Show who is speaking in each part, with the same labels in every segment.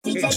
Speaker 1: It's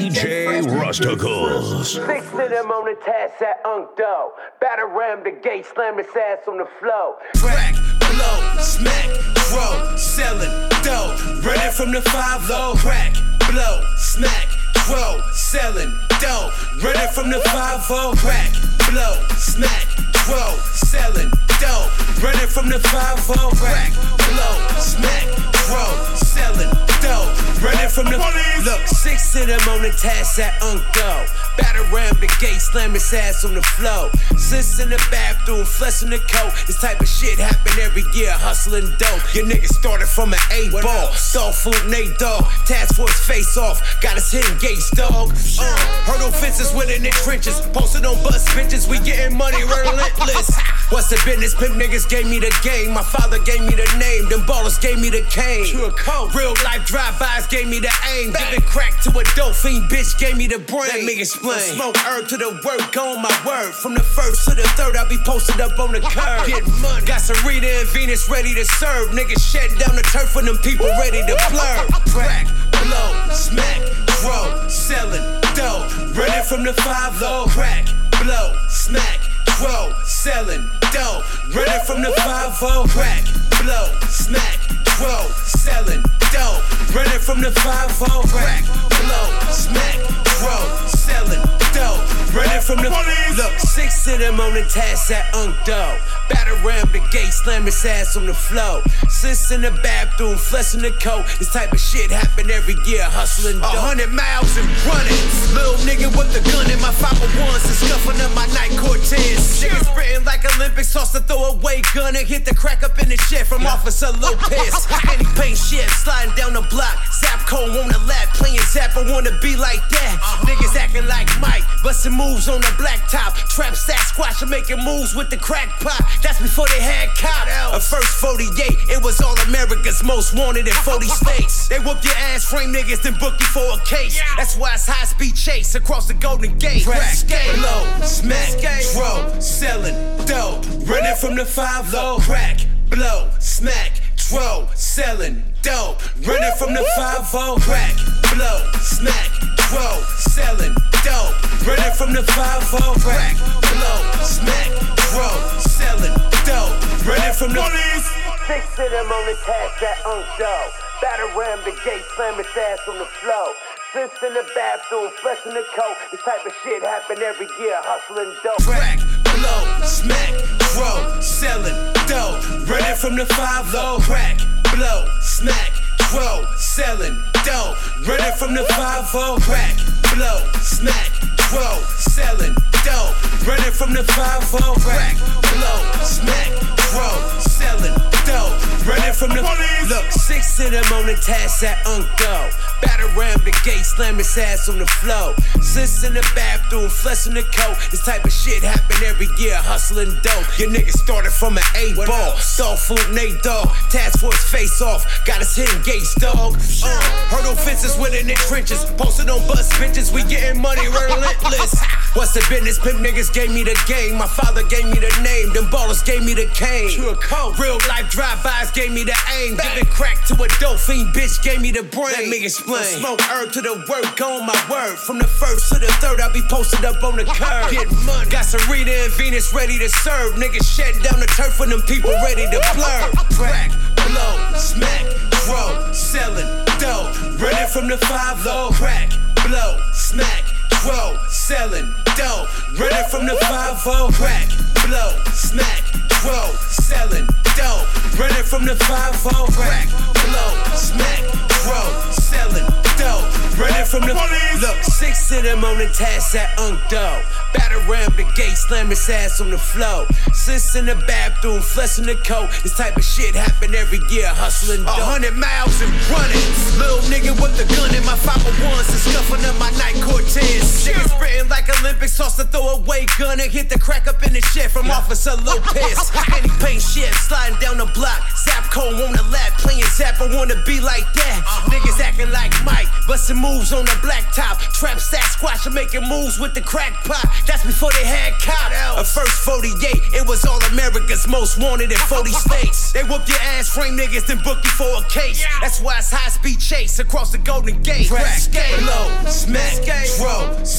Speaker 1: DJ Rusticles.
Speaker 2: 6 of them on the task at Uncdo. Batter ram the gate, slam his ass on the floor.
Speaker 3: Crack, blow, smack, throw, selling dough. Running from the 5-0. Crack, blow, smack, throw, selling dough. Running from the 5-0. Crack, blow, smack, throw, selling dough. Running from the 5-0. Crack, blow, smack, throw, selling dough. Running from the police. Look, 6 of them on the task at Uncdo. Batter ram the gate, slam his ass on the floor. Sits in the bathroom, flexing the coat. This type of shit happen every year, hustling dope. Your niggas started from an 8-ball. Dog food, Nate Dogg. Task force face off, got us hitting gates, dog. Hurdle fences within the trenches. Posted on bus bitches, we getting money relentless. What's the business? Pimp niggas gave me the game. My father gave me the name. Them ballers gave me the cane. Real life drive-bys gave me the aim. Giving crack to a dope fiend, bitch gave me the brain. Let me explain. Smoke herb to the work, go on my word. From the 1st to the 3rd, I'll be posted up on the curb. Get money. Got some Rita and Venus ready to serve. Niggas shedding down the turf for them people ready to blur. Crack, blow, smack, throw, selling dough. Running from the 5-0. Crack, blow, smack, throw, selling dough. Running from the 5-0. Crack, blow, smack, throw, selling dough. Running from the 5-0. Crack, blow, smack, throw, selling dough. Running from the police. Look, 6 of them on the task at Uncdo. Batter ram the gate, slam his ass on the floor. Sits in the bathroom, flexing the coat. This type of shit happen every year, hustling dope. 100 miles and running. Little nigga with the gun in my 501s and scuffing up my night Cortez. Niggas sprinting like Olympics, toss the throwaway gun and hit the crack up in the shit from Officer Lopez. And he paint shit, sliding down the block. Zapco on the lap, playing Zap, I wanna be like that. Niggas acting like Mike, busting moves on the black top. Trap Sasquatch and making moves with the crack pot. That's before they had cop. A first 48, it was all America's most wanted in 40 states. They whoop your ass, frame niggas, then book you for a case. That's why it's high speed chase across the Golden Gate. Crack, blow, smack, throw, selling dough. Running from the 5-0. Crack, blow, smack, throw, selling dough. Running from the 5-0. Crack, blow, smack, throw, selling dough. Running from the 5-0. Crack, blow, smack, throw, selling dough. Running from the police.
Speaker 2: 6 of them on the task at Uncdo. Batter ram the gate, slam his ass on the floor. Sits in the bathroom, flexing the coat. This type of shit happen every year, hustling dope.
Speaker 3: Crack, blow, smack, throw, selling dough. Running from the 5-0. Crack, blow, smack, throw, selling dough. Running from the 5-0. Crack, blow, smack, throw, selling dough. Running from the 5-0. Crack, blow, smack, throw, selling dough. Running from the police. Look, 6 of them on the task at Uncdo. Batter ram the gate, slam his ass on the floor. Sits in the bathroom, flexing the coat. This type of shit happen every year, hustling dope. Your niggas started from an 8-ball. Dog food, Nate Dogg. Task force face off, got us hitting gates, dog. Hurdle fences within the trenches. Posted on bus bitches, we getting money relentless. What's the business? Pimp niggas gave me the game. My father gave me the name. Them ballers gave me the cane. Real life drive-bys gave me the aim. Giving crack to a dope fiend, bitch gave me the brain. Let me explain. Smoke herb to the work, go on my word. From the 1st to the 3rd, I'll be posted up on the curb. Get money. Got some Rita and Venus ready to serve. Niggas shedding down the turf for them people ready to blur. Crack, blow, smack, throw, selling dough. Running from the 5-0. Crack, blow, smack, throw, selling dough. Running from the 5-0. Crack, blow, smack, throw, selling dough. Running from the 5-0. Crack, blow, smack, throw, selling dough. Running from the police. Look, 6 of them on the task at Uncdo. Batter ram the gate, slam his ass on the floor. Sits in the bathroom, flexing the coat. This type of shit happen every year, hustling dope. 100 miles and running. Little nigga with the gun in my 501s and scuffing up my night Cortez. Niggas sprinting like Olympics, toss the throwaway gun and hit the crack up in the shit from Officer Lopez. And he paint shit, sliding down the block. Zapco on the lap, playing Zap, I wanna be like that. Niggas acting like Mike, busting moves on the black top. Trap Sasquatch and making moves with the crack pot. That's before they had cop. A first 48, it was all America's most wanted in 40 states. They whoop your ass, frame niggas, then book you for a case. That's why it's high speed chase across the Golden Gate. Crack, blow,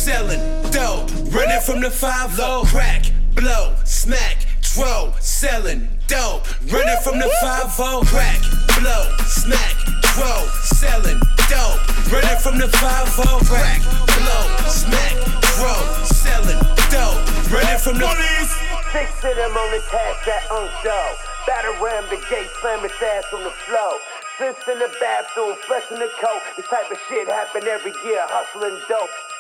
Speaker 3: selling dope. Running from the 5-0. Crack, blow, smack, dro, selling dope. Running from the 5-0. Crack, blow, smack, dro, selling dope. Running from the 5-0. Crack, blow, smack, dro, selling dope. Running from the police.
Speaker 2: 6 of them on the task that dope. Battle ram the gate, slam his ass on the floor. Sis in the bathroom, flushing the coat. This type of shit happen every year, hustling dope.